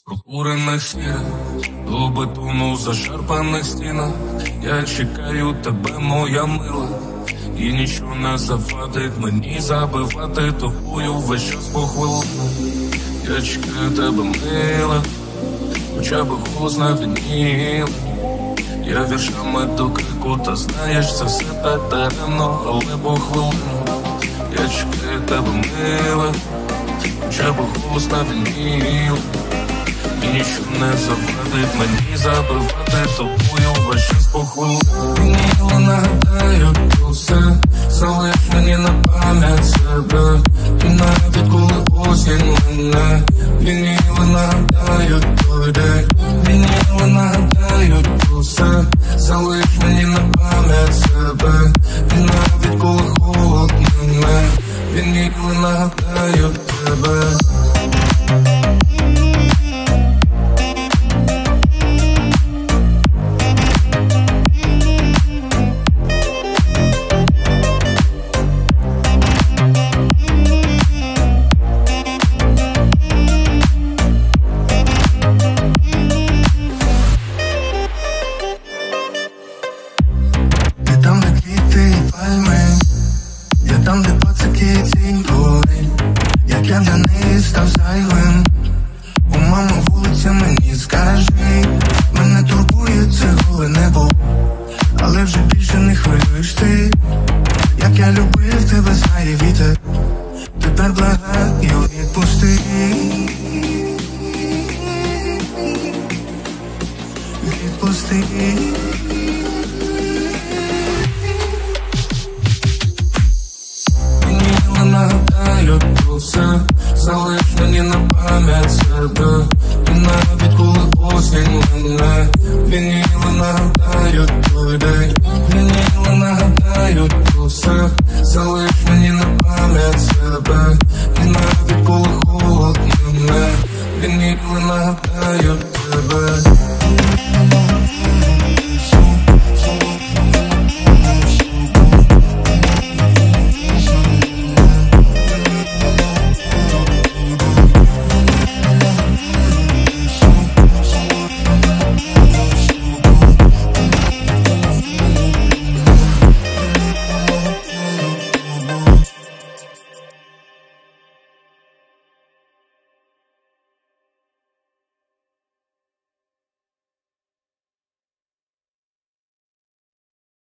Прокурених сірих до бетону зашарпаних стінах. Я чекаю тебе, моя мила, і нічого не завадить мені забивати тобою весь час по хвилинах. Я чекаю тебе, мила, хоча б голос на вініл. Я віршами до крику, та знаєш, це все так даремно, але по хвилинах. Я чекаю тебе, мила, хоча б голос на вініл. І нічого не завадить мені забивати тобою весь час по хвилинах. Вініли нагадаю про все, залиш мені на пам'ять себе. І навіть коли осінь мене, вініли нагадаю той день. Вініли нагадаю про все, залиш мені на пам'ять себе. І навіть коли холод мене, вініли нагадаю тебе. Там, де пацаки тінь горить, як я для неї став зайвим. У мама вулиця мені скажи, мене турбує це голе небо, але вже більше не хвилюєш ти. Як я любив тебе, знає вітер, тепер благаю відпусти. Відпусти. Нагадаю про все, залиш мені на пам'ять себе. І навіть коли осінь мене, вініли нагадаю